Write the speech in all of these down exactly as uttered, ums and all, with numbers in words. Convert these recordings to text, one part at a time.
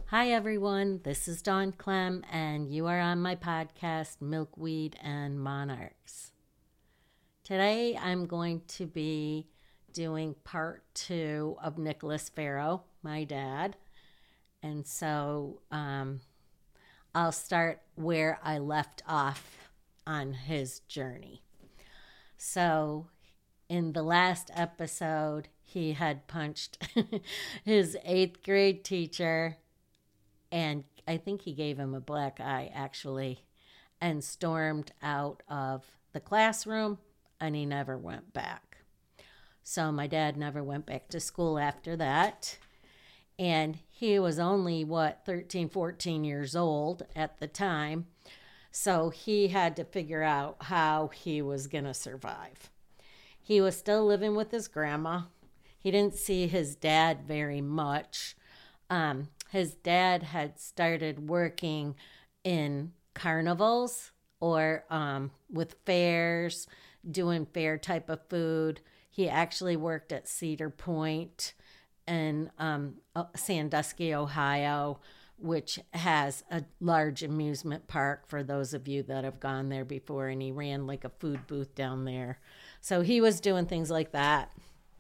Hi, everyone. This is Dawn Clem, and you are on my podcast, Milkweed and Monarchs. Today, I'm going to be doing part two of Nicholas Farrow, my dad. And so um, I'll start where I left off on his journey. So, in the last episode, he had punched his eighth grade teacher, and I think he gave him a black eye, actually, and stormed out of the classroom, and he never went back. So my dad never went back to school after that. And he was only, what, thirteen, fourteen years old at the time. So he had to figure out how he was going to survive. He was still living with his grandma. He didn't see his dad very much. Um, his dad had started working in carnivals or um, with fairs, doing fair type of food. He actually worked at Cedar Point in um, Sandusky, Ohio, which has a large amusement park for those of you that have gone there before. And he ran like a food booth down there. So he was doing things like that.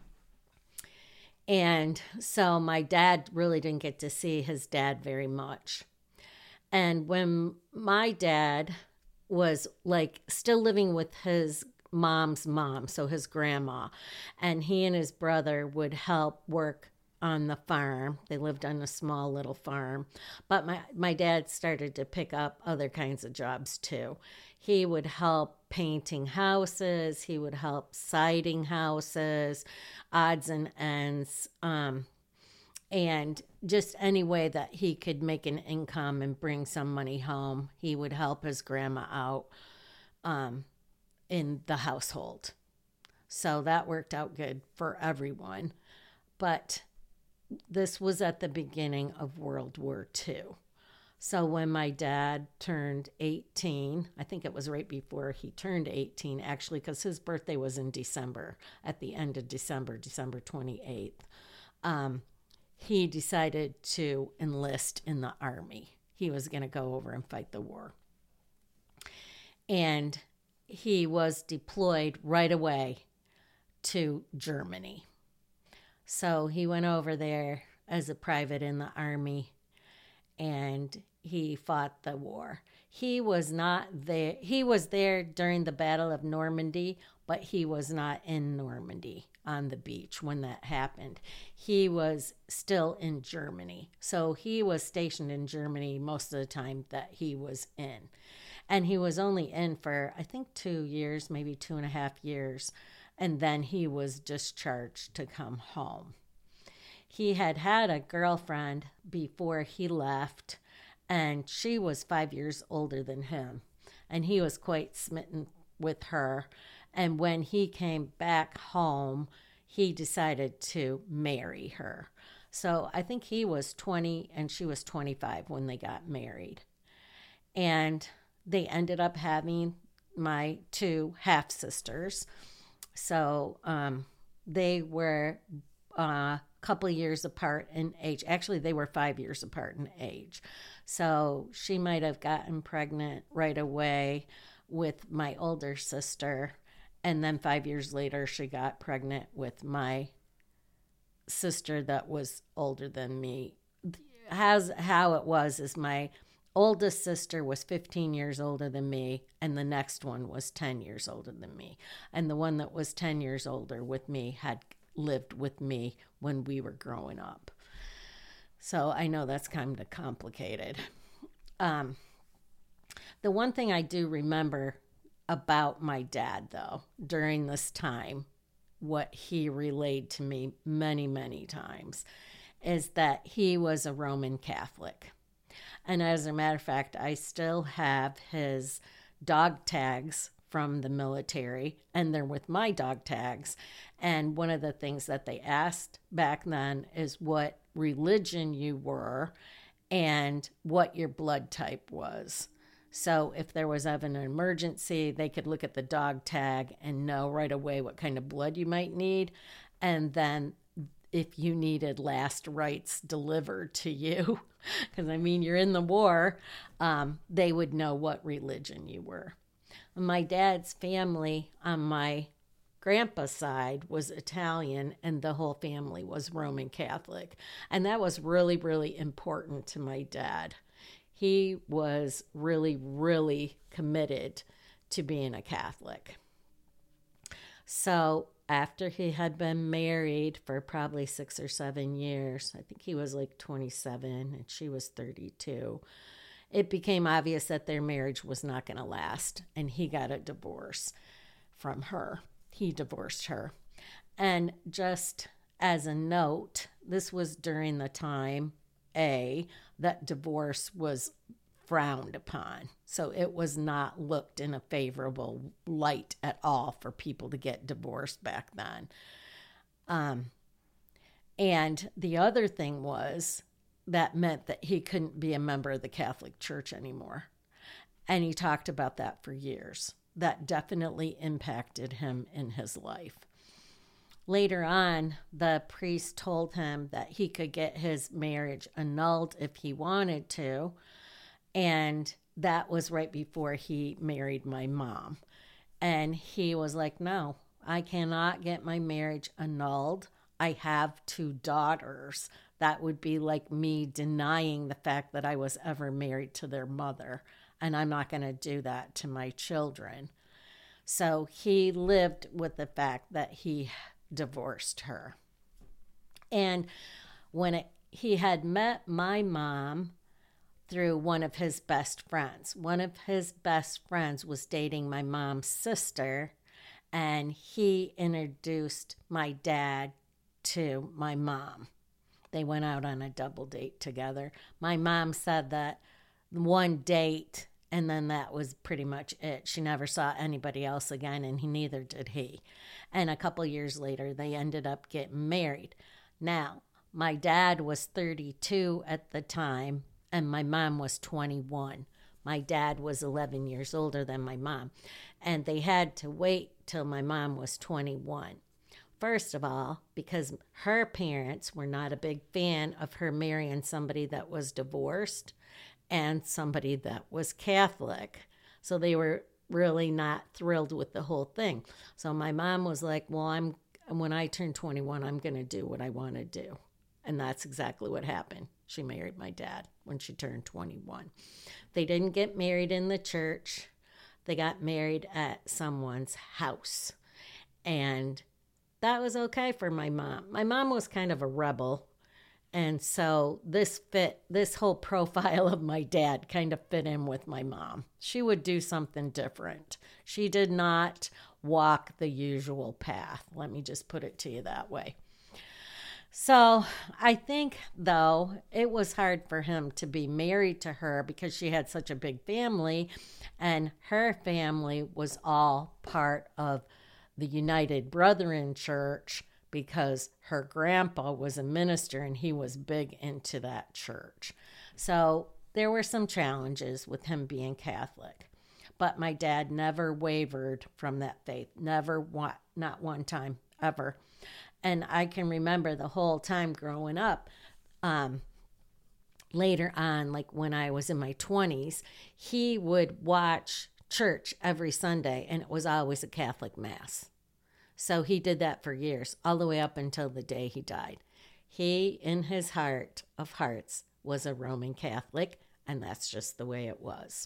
And so my dad really didn't get to see his dad very much. And when my dad was like still living with his mom's mom, so his grandma, and he and his brother would help work on the farm. They lived on a small little farm. But my, my dad started to pick up other kinds of jobs too. He would help painting houses. He would help siding houses, odds and ends, um, and just any way that he could make an income and bring some money home. He would help his grandma out um, in the household. So that worked out good for everyone. But this was at the beginning of World War Two. So when my dad turned eighteen, I think it was right before he turned eighteen, actually, because his birthday was in December, at the end of December, December twenty-eighth, um, he decided to enlist in the Army. He was going to go over and fight the war. And he was deployed right away to Germany. So he went over there as a private in the Army, and he fought the war. He was not there. He was there during the Battle of Normandy, but he was not in Normandy on the beach when that happened. He was still in Germany. So he was stationed in Germany most of the time that he was in. And he was only in for, I think, two years, maybe two and a half years. And then he was discharged to come home. He had had a girlfriend before he left, and she was five years older than him. And he was quite smitten with her. And when he came back home, he decided to marry her. So I think he was twenty and she was twenty-five when they got married. And they ended up having my two half-sisters. So um, they were a uh, couple of years apart in age. Actually, they were five years apart in age. So she might have gotten pregnant right away with my older sister. And then five years later, she got pregnant with my sister that was older than me. How's, how it was is my oldest sister was fifteen years older than me, and the next one was ten years older than me. And the one that was ten years older with me had lived with me when we were growing up. So I know that's kind of complicated. Um, the one thing I do remember about my dad, though, during this time, what he relayed to me many, many times, is that he was a Roman Catholic. And as a matter of fact, I still have his dog tags from the military, and they're with my dog tags. And one of the things that they asked back then is what religion you were and what your blood type was. So if there was ever an emergency, they could look at the dog tag and know right away what kind of blood you might need. And then if you needed last rites delivered to you, because I mean, you're in the war, um, they would know what religion you were. My dad's family on my grandpa's side was Italian, and the whole family was Roman Catholic. And that was really, really important to my dad. He was really, really committed to being a Catholic. So after he had been married for probably six or seven years, I think he was like twenty-seven and she was thirty-two, it became obvious that their marriage was not going to last, and he got a divorce from her. He divorced her. And just as a note, this was during the time, A, that divorce was frowned upon. So it was not looked in a favorable light at all for people to get divorced back then. Um, and the other thing was that meant that he couldn't be a member of the Catholic Church anymore. And he talked about that for years. That definitely impacted him in his life. Later on, the priest told him that he could get his marriage annulled if he wanted to. And that was right before he married my mom. And he was like, no, I cannot get my marriage annulled. I have two daughters. That would be like me denying the fact that I was ever married to their mother. And I'm not going to do that to my children. So he lived with the fact that he divorced her. And when it, he had met my mom through one of his best friends. One of his best friends was dating my mom's sister, and he introduced my dad to my mom. They went out on a double date together. My mom said that one date, and then that was pretty much it. She never saw anybody else again, and he, neither did he. And a couple years later, they ended up getting married. Now, my dad was thirty-two at the time, and my mom was twenty-one. My dad was eleven years older than my mom, and they had to wait till my mom was twenty-one. First of all, because her parents were not a big fan of her marrying somebody that was divorced and somebody that was Catholic. So they were really not thrilled with the whole thing. So my mom was like, well, I'm when I turn twenty-one, I'm going to do what I want to do. And that's exactly what happened. She married my dad when she turned twenty-one. They didn't get married in the church. They got married at someone's house. And that was okay for my mom. My mom was kind of a rebel. And so this fit, this whole profile of my dad kind of fit in with my mom. She would do something different. She did not walk the usual path. Let me just put it to you that way. So I think, though, it was hard for him to be married to her because she had such a big family, and her family was all part of the United Brethren Church because her grandpa was a minister and he was big into that church. So there were some challenges with him being Catholic. But my dad never wavered from that faith. Never, one, not one time, ever. And I can remember the whole time growing up, um, later on, like when I was in my twenties, he would watch church every Sunday, and it was always a Catholic Mass. So he did that for years, all the way up until the day he died. He, in his heart of hearts, was a Roman Catholic, and that's just the way it was.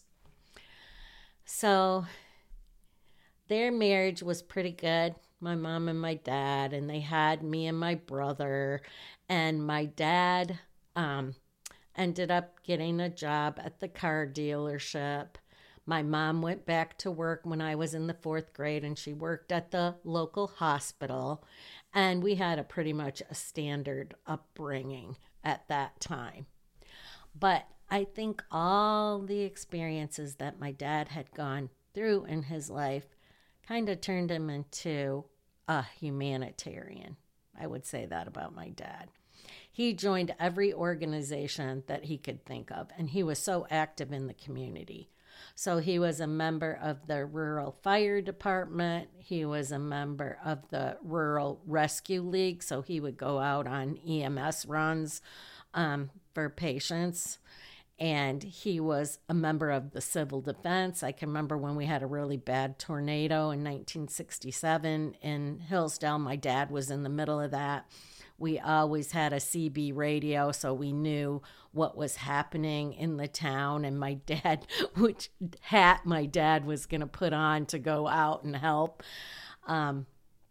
So their marriage was pretty good, my mom and my dad, and they had me and my brother, and my dad um, ended up getting a job at the car dealership. My mom went back to work when I was in the fourth grade, and she worked at the local hospital, and we had a pretty much a standard upbringing at that time. But I think all the experiences that my dad had gone through in his life kind of turned him into a humanitarian. I would say that about my dad. He joined every organization that he could think of, and he was so active in the community. So he was a member of the Rural Fire Department. He was a member of the Rural Rescue League. So he would go out on E M S runs um, for patients. And he was a member of the Civil Defense. I can remember when we had a really bad tornado in nineteen sixty-seven in Hillsdale. My dad was in the middle of that. We always had a C B radio, so we knew what was happening in the town. And my dad, which hat my dad was going to put on to go out and help. Um,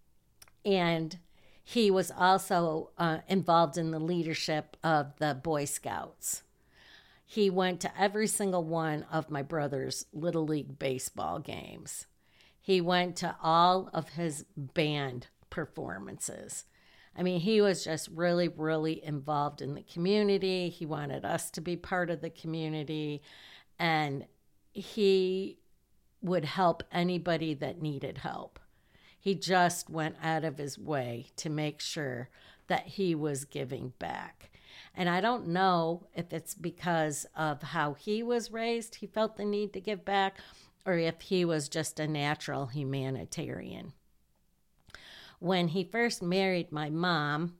and he was also uh, involved in the leadership of the Boy Scouts. He went to every single one of my brother's Little League baseball games. He went to all of his band performances. I mean, he was just really, really involved in the community. He wanted us to be part of the community, and he would help anybody that needed help. He just went out of his way to make sure that he was giving back. And I don't know if it's because of how he was raised, he felt the need to give back, or if he was just a natural humanitarian. When he first married my mom,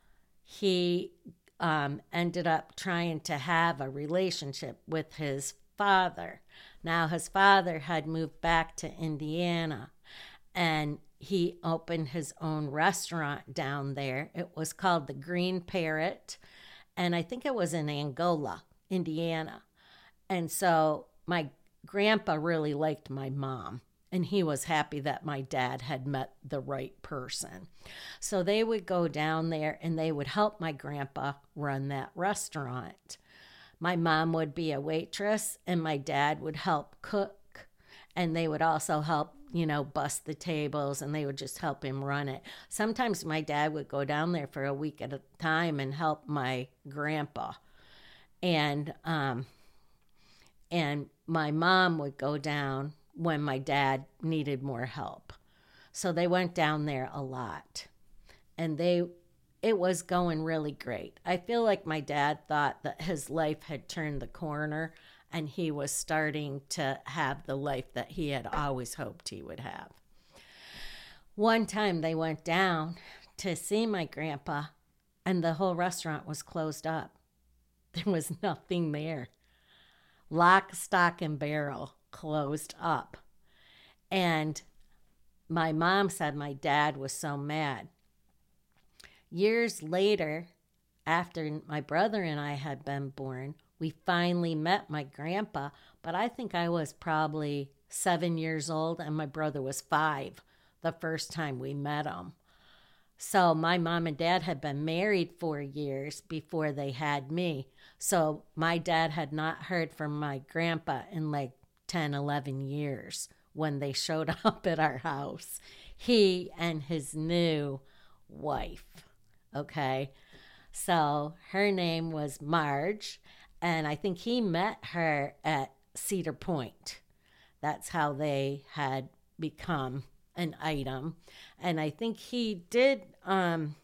he um, ended up trying to have a relationship with his father. Now, his father had moved back to Indiana, and he opened his own restaurant down there. It was called the Green Parrot. And I think it was in Angola, Indiana. And so my grandpa really liked my mom, and he was happy that my dad had met the right person. So they would go down there and they would help my grandpa run that restaurant. My mom would be a waitress, and my dad would help cook, and they would also help, you know, bust the tables, and they would just help him run it. Sometimes my dad would go down there for a week at a time and help my grandpa. And um, and my mom would go down when my dad needed more help. So they went down there a lot. And they it was going really great. I feel like my dad thought that his life had turned the corner, and he was starting to have the life that he had always hoped he would have. One time they went down to see my grandpa, and the whole restaurant was closed up. There was nothing there. Lock, stock, and barrel, closed up. And my mom said my dad was so mad. Years later, after my brother and I had been born, we finally met my grandpa, but I think I was probably seven years old and my brother was five the first time we met him. So my mom and dad had been married for years before they had me. So my dad had not heard from my grandpa in like ten, eleven years when they showed up at our house. He and his new wife, okay? So her name was Marge, and I think he met her at Cedar Point. That's how they had become an item. And I think he did, um,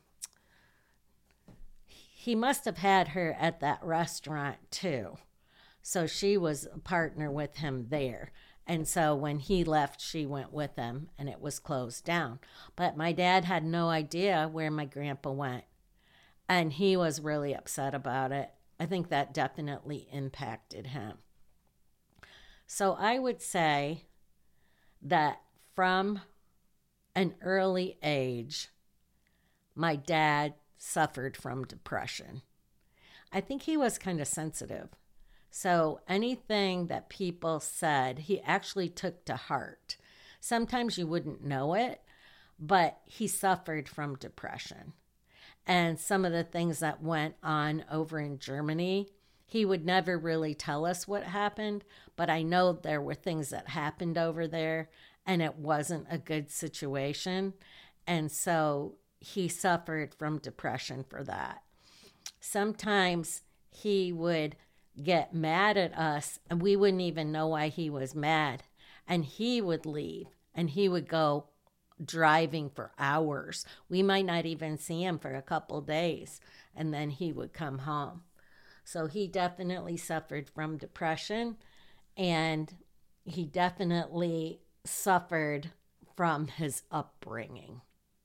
he must have had her at that restaurant too. So she was a partner with him there. And so when he left, she went with him, and it was closed down. But my dad had no idea where my grandpa went, and he was really upset about it. I think that definitely impacted him. So I would say that from an early age, my dad suffered from depression. I think he was kind of sensitive. So anything that people said, he actually took to heart. Sometimes you wouldn't know it, but he suffered from depression. And some of the things that went on over in Germany, he would never really tell us what happened, but I know there were things that happened over there, and it wasn't a good situation. And so he suffered from depression for that. Sometimes he would get mad at us, and we wouldn't even know why he was mad. And he would leave, and he would go driving for hours. We might not even see him for a couple days, and then he would come home. So he definitely suffered from depression, and he definitely suffered from his upbringing.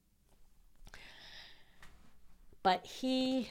But he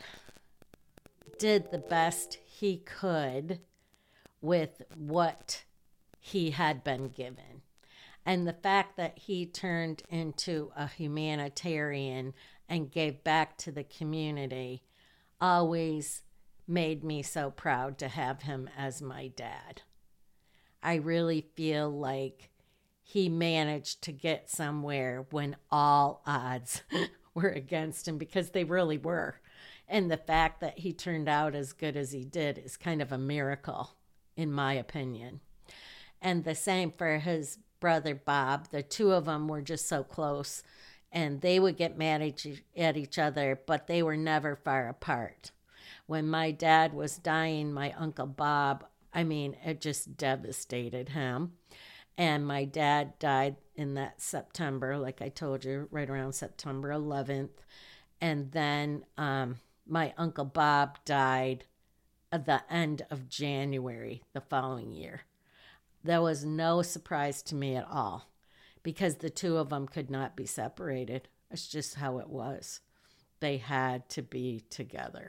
did the best he could with what he had been given. And the fact that he turned into a humanitarian and gave back to the community always made me so proud to have him as my dad. I really feel like he managed to get somewhere when all odds were against him, because they really were. And the fact that he turned out as good as he did is kind of a miracle, in my opinion. And the same for his brother Bob. The two of them were just so close, and they would get mad at each other, but they were never far apart. When my dad was dying, my Uncle Bob, I mean, it just devastated him. And my dad died in that September, like I told you, right around September eleventh. And then um, my Uncle Bob died at the end of January the following year. That was no surprise to me at all, because the two of them could not be separated. It's just how it was. They had to be together.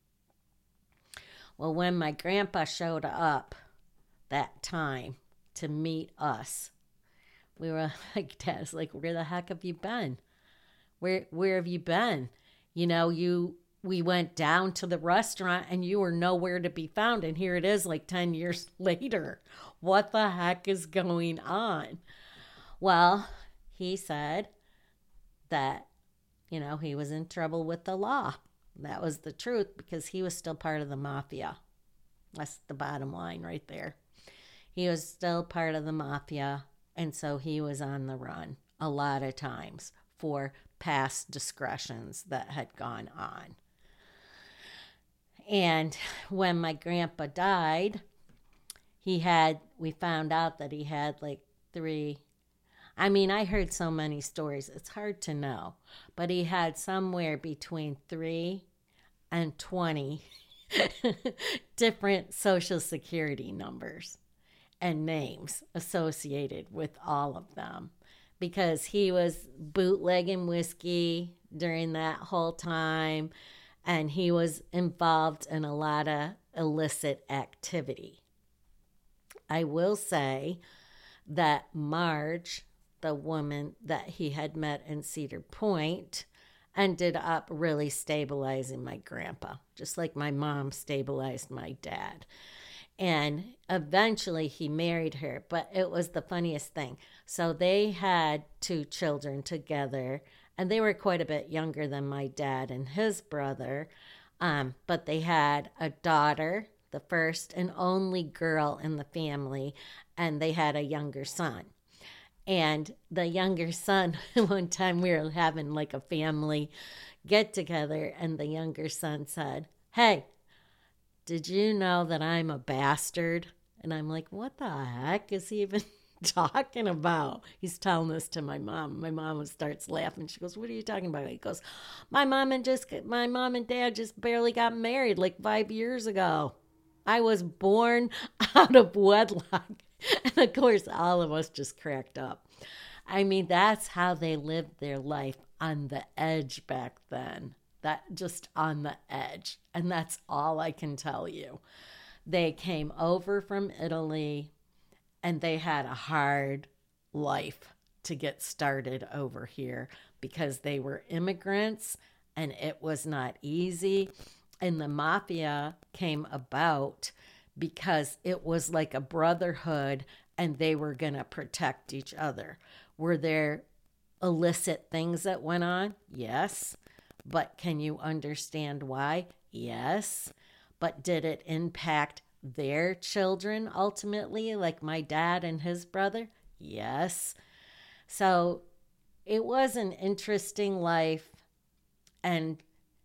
Well, when my grandpa showed up that time to meet us, we were like, Dad's like, where the heck have you been? Where where have you been? You know, you we went down to the restaurant and you were nowhere to be found. And here it is like ten years later. What the heck is going on? Well, he said that, you know, he was in trouble with the law. That was the truth, because he was still part of the mafia. That's the bottom line right there. He was still part of the mafia, and so he was on the run a lot of times for past discretions that had gone on. And when my grandpa died, he had, we found out that he had like three, I mean, I heard so many stories, it's hard to know, but he had somewhere between three and twenty different social security numbers and names associated with all of them, because he was bootlegging whiskey during that whole time, and he was involved in a lot of illicit activity. I will say that Marge, the woman that he had met in Cedar Point, ended up really stabilizing my grandpa, just like my mom stabilized my dad. And eventually he married her, but it was the funniest thing. So they had two children together, and they were quite a bit younger than my dad and his brother, um, but they had a daughter, the first and only girl in the family, and they had a younger son. And the younger son, one time we were having like a family get together, and the younger son said, "Hey, did you know that I'm a bastard?" And I'm like, what the heck is he even talking about? He's telling this to my mom. My mom starts laughing. She goes, "What are you talking about?" He goes, my mom and just my mom and dad just barely got married like five years ago. I was born out of wedlock. And of course, all of us just cracked up. I mean, that's how they lived their life, on the edge back then. That just on the edge. And that's all I can tell you. They came over from Italy, and they had a hard life to get started over here, because they were immigrants and it was not easy. And the mafia came about because it was like a brotherhood, and they were going to protect each other. Were there illicit things that went on? Yes. But can you understand why? Yes. But did it impact their children ultimately, like my dad and his brother? Yes. So it was an interesting life, and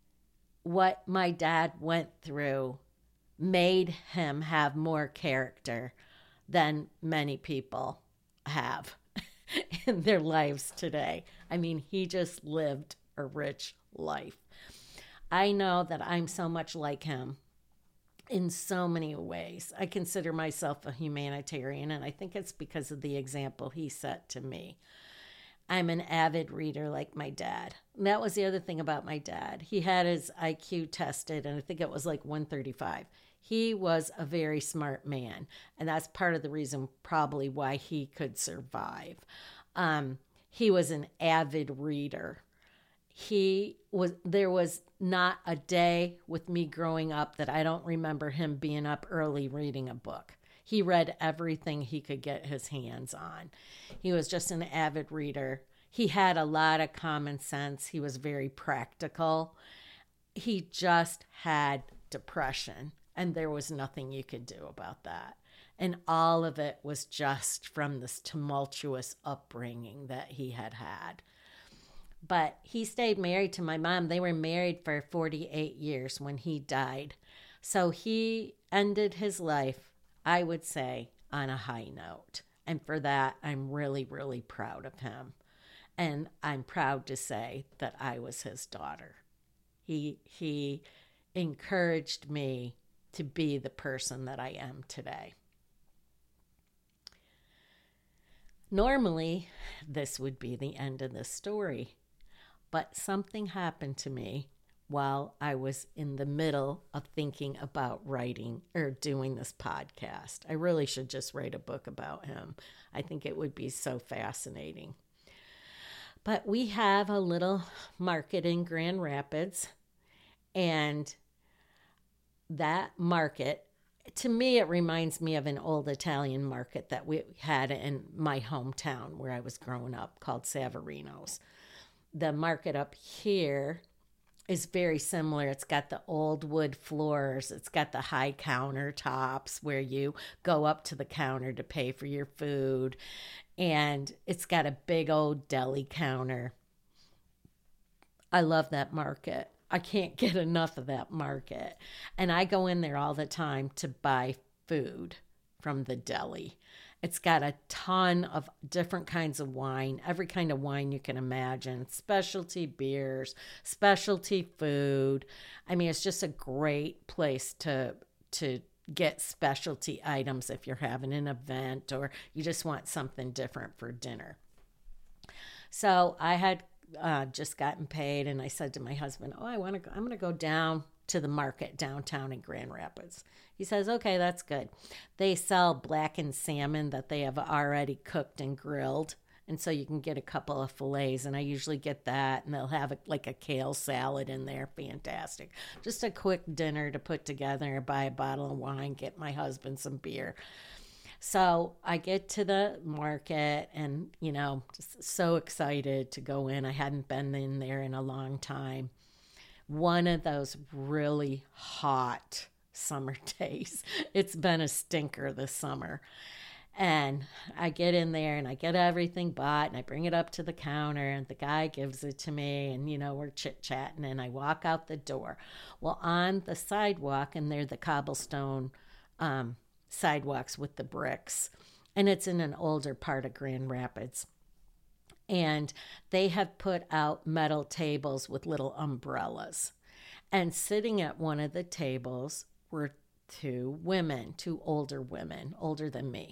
what my dad went through made him have more character than many people have in their lives today. I mean, he just lived a rich life. I know that I'm so much like him. in so many ways. I consider myself a humanitarian, and I think it's because of the example he set to me. I'm an avid reader like my dad. And that was the other thing about my dad. He had his I Q tested, and I think it was like one thirty-five. He was a very smart man, and that's part of the reason probably why he could survive. Um, he was an avid reader. He was, there was not a day with me growing up that I don't remember him being up early reading a book. He read everything he could get his hands on. He was just an avid reader. He had a lot of common sense. He was very practical. He just had depression, and there was nothing you could do about that. And all of it was just from this tumultuous upbringing that he had had. But he stayed married to my mom. They were married for forty-eight years when he died. So he ended his life, I would say, on a high note. And for that, I'm really, really proud of him. And I'm proud to say that I was his daughter. He, he encouraged me to be the person that I am today. Normally, this would be the end of the story. But something happened to me while I was in the middle of thinking about writing or doing this podcast. I really should just write a book about him. I think it would be so fascinating. But we have a little market in Grand Rapids, and that market, to me, it reminds me of an old Italian market that we had in my hometown where I was growing up called Savarino's. The market up here is very similar. It's got the old wood floors. It's got the high countertops where you go up to the counter to pay for your food. And it's got a big old deli counter. I love that market. I can't get enough of that market. And I go in there all the time to buy food from the deli. It's got a ton of different kinds of wine, every kind of wine you can imagine, specialty beers, specialty food. I mean, it's just a great place to to get specialty items if you're having an event or you just want something different for dinner. So I had uh, just gotten paid, and I said to my husband, "Oh, I want to. I'm going to go down to the market downtown in Grand Rapids." He says, "Okay, that's good." They sell blackened salmon that they have already cooked and grilled. And so you can get a couple of fillets, and I usually get that, and they'll have a, like a kale salad in there. Fantastic. Just a quick dinner to put together, buy a bottle of wine, get my husband some beer. So I get to the market and, you know, just so excited to go in. I hadn't been in there in a long time. One of those really hot summer days. It's been a stinker this summer. And I get in there and I get everything bought and I bring it up to the counter and the guy gives it to me and, you know, we're chit-chatting and I walk out the door. Well, on the sidewalk, and they're the cobblestone um, sidewalks with the bricks, and it's in an older part of Grand Rapids. And they have put out metal tables with little umbrellas. And sitting at one of the tables were two women, two older women, older than me.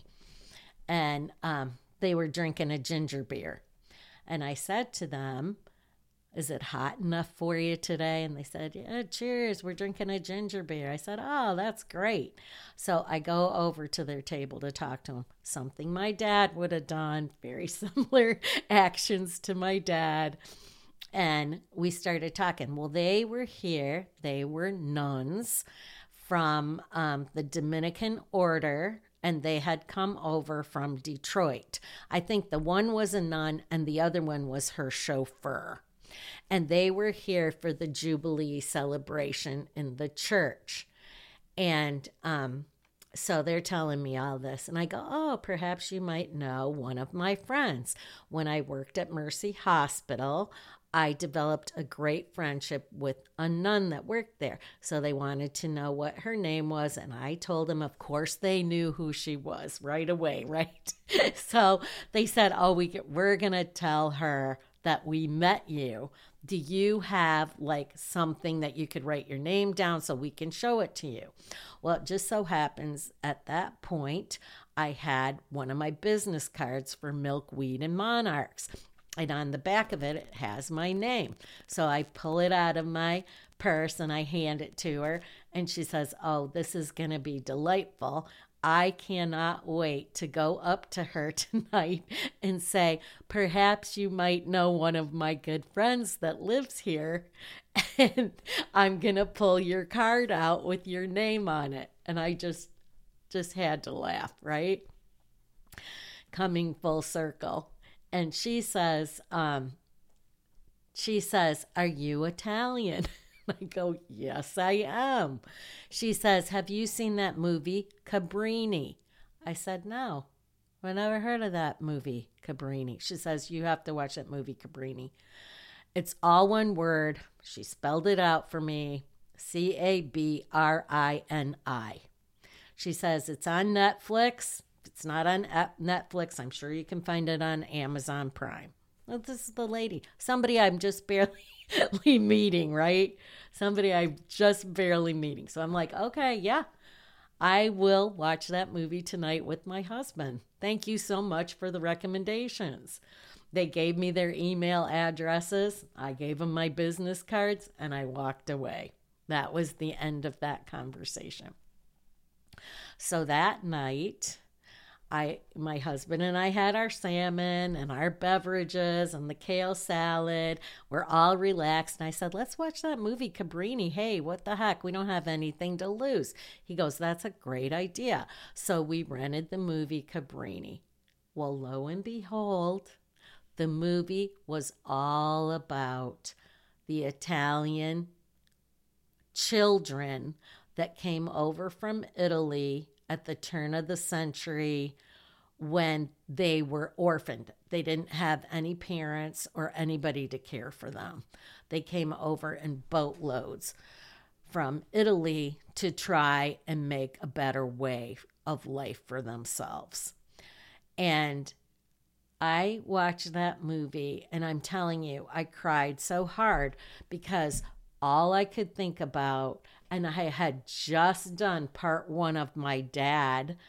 And um, they were drinking a ginger beer. And I said to them, "Is it hot enough for you today?" And they said, "Yeah, cheers, we're drinking a ginger beer." I said, "Oh, that's great." So I go over to their table to talk to them. Something my dad would have done, very similar actions to my dad. And we started talking. Well, they were here. They were nuns from um, the Dominican order, and they had come over from Detroit. I think the one was a nun and the other one was her chauffeur. And they were here for the Jubilee celebration in the church. And um, so they're telling me all this. And I go, "Oh, perhaps you might know one of my friends. When I worked at Mercy Hospital, I developed a great friendship with a nun that worked there." So they wanted to know what her name was. And I told them, of course, they knew who she was right away, right? So they said, "Oh, we, we're going to tell her that we met you, Do you have like something that you could write your name down so we can show it to you? Well, it just so happens at that point, I had one of my business cards for Milkweed and Monarchs. And on the back of it, it has my name. So I pull it out of my purse and I hand it to her. And she says, oh, this is going to be delightful. I cannot wait to go up to her tonight and say, perhaps you might know one of my good friends that lives here. And I'm going to pull your card out with your name on it. And I just, just had to laugh, right? Coming full circle. And she says, um, she says, are you Italian? I go, yes, I am. She says, have you seen that movie, Cabrini? I said, no, I never heard of that movie, Cabrini. She says, you have to watch that movie, Cabrini. It's all one word. She spelled it out for me, C A B R I N I. She says, it's on Netflix. It's not on Netflix. I'm sure you can find it on Amazon Prime. Well, this is the lady. Somebody I'm just barely meeting, right? Somebody I'm just barely meeting. So I'm like, okay, yeah, I will watch that movie tonight with my husband. Thank you so much for the recommendations. They gave me their email addresses. I gave them my business cards and I walked away. That was the end of that conversation. So that night, I, my husband and I had our salmon and our beverages and the kale salad. We're all relaxed. And I said, let's watch that movie, Cabrini. Hey, what the heck? We don't have anything to lose. He goes, that's a great idea. So we rented the movie Cabrini. Well, lo and behold, the movie was all about the Italian children that came over from Italy at the turn of the century when they were orphaned. They didn't have any parents or anybody to care for them. They came over in boatloads from Italy to try and make a better way of life for themselves. And I watched that movie and I'm telling you, I cried so hard because all I could think about, and I had just done part one of my dad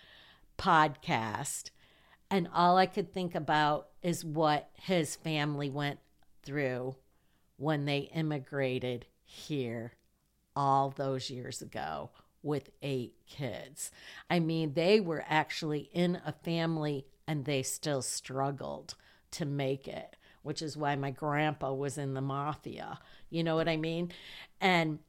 podcast, and all I could think about is what his family went through when they immigrated here all those years ago with eight kids. I mean, they were actually in a family and they still struggled to make it, which is why my grandpa was in the mafia. You know what I mean? And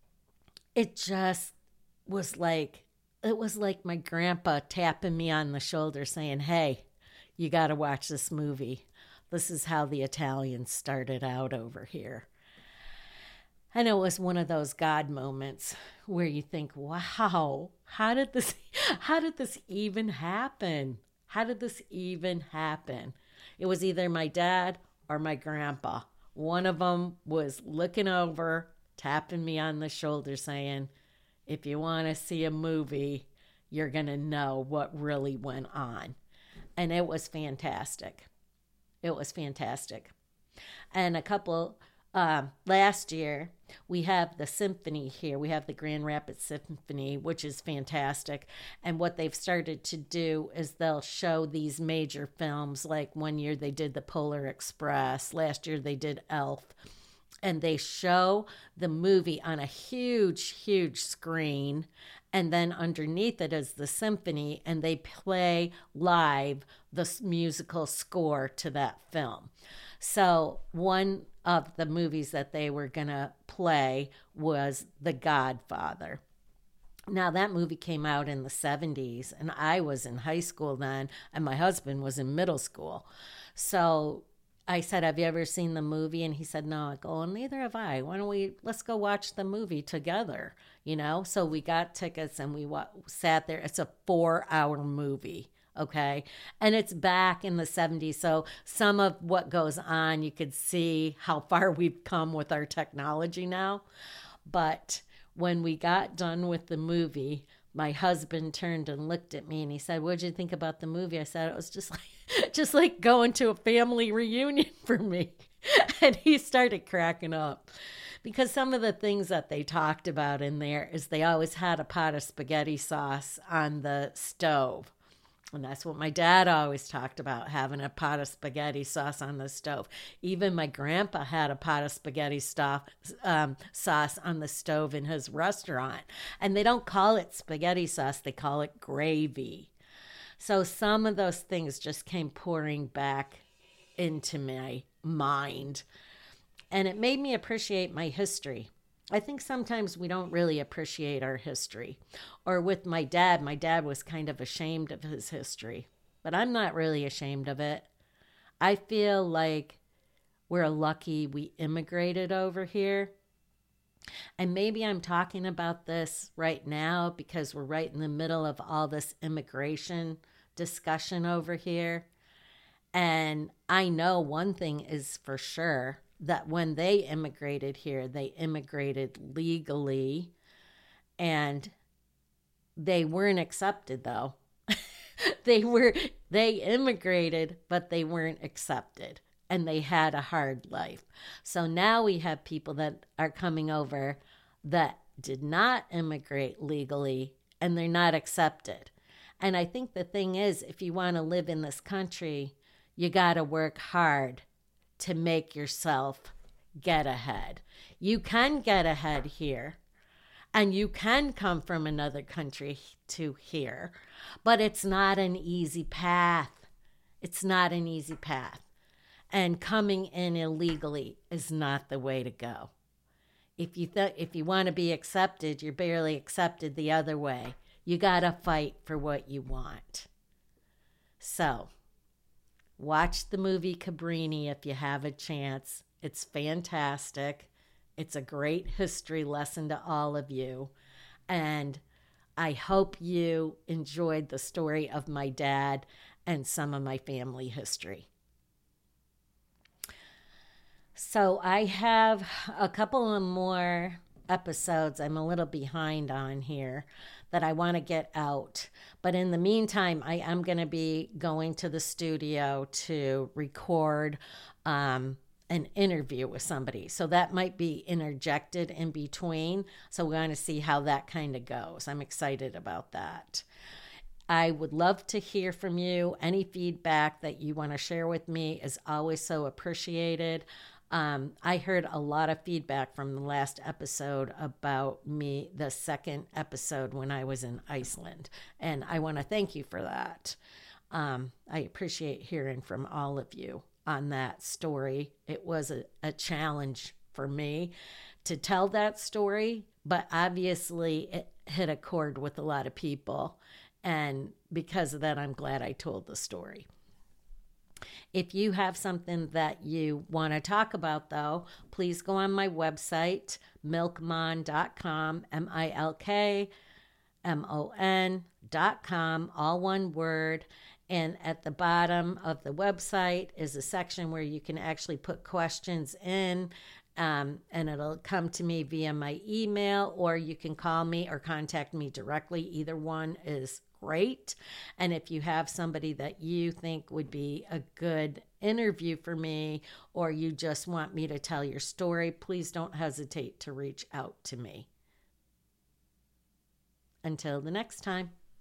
it just was like, it was like my grandpa tapping me on the shoulder saying, hey, you got to watch this movie. This is how the Italians started out over here. And it was one of those God moments where you think, wow, how did this, how did this even happen? How did this even happen? It was either my dad or my grandpa. One of them was looking over, tapping me on the shoulder saying, if you want to see a movie, you're going to know what really went on. And it was fantastic. It was fantastic. And a couple, uh, last year, we have the symphony here. We have the Grand Rapids Symphony, which is fantastic. And what they've started to do is they'll show these major films. Like one year they did The Polar Express. Last year they did Elf. And they show the movie on a huge, huge screen. And then underneath it is the symphony. And they play live the musical score to that film. So one of the movies that they were going to play was The Godfather. Now, that movie came out in the seventies, and I was in high school then, and my husband was in middle school. So I said, have you ever seen the movie? And he said, no. I go, well, neither have I. Why don't we, let's go watch the movie together, you know? So we got tickets, and we wa- sat there. It's a four-hour movie. Okay. And it's back in the seventies. So some of what goes on, you could see how far we've come with our technology now. But when we got done with the movie, my husband turned and looked at me and he said, what'd you think about the movie? I said, it was just like, just like going to a family reunion for me. And he started cracking up because some of the things that they talked about in there is they always had a pot of spaghetti sauce on the stove. And that's what my dad always talked about, having a pot of spaghetti sauce on the stove. Even my grandpa had a pot of spaghetti stuff, um, sauce on the stove in his restaurant. And they don't call it spaghetti sauce, they call it gravy. So some of those things just came pouring back into my mind. And it made me appreciate my history. I think sometimes we don't really appreciate our history. Or with my dad, my dad was kind of ashamed of his history, but I'm not really ashamed of it. I feel like we're lucky we immigrated over here. And maybe I'm talking about this right now because we're right in the middle of all this immigration discussion over here. And I know one thing is for sure, that when they immigrated here, they immigrated legally, and they weren't accepted though. they were they immigrated, but they weren't accepted, and they had a hard life. So now we have people that are coming over that did not immigrate legally, and they're not accepted. And I think the thing is, if you want to live in this country, you got to work hard to make yourself get ahead. You can get ahead here, and you can come from another country to here, but it's not an easy path. It's not an easy path. And coming in illegally is not the way to go. If you th- if you want to be accepted, you're barely accepted the other way. You got to fight for what you want. So, watch the movie Cabrini if you have a chance. It's fantastic. It's a great history lesson to all of you. And I hope you enjoyed the story of my dad and some of my family history. So I have a couple of more episodes I'm a little behind on here that I want to get out. But in the meantime, I am going to be going to the studio to record um, an interview with somebody. So that might be interjected in between. So we're going to see how that kind of goes. I'm excited about that. I would love to hear from you. Any feedback that you want to share with me is always so appreciated. Um, I heard a lot of feedback from the last episode about me, the second episode when I was in Iceland. And I want to thank you for that. Um, I appreciate hearing from all of you on that story. It was a, a challenge for me to tell that story, but obviously it hit a chord with a lot of people. And because of that, I'm glad I told the story. If you have something that you want to talk about, though, please go on my website, milkmon dot com, M I L K M O N dot com, all one word. And at the bottom of the website is a section where you can actually put questions in, um, and it'll come to me via my email, or you can call me or contact me directly. Either one is great. And if you have somebody that you think would be a good interview for me, or you just want me to tell your story, please don't hesitate to reach out to me. Until the next time.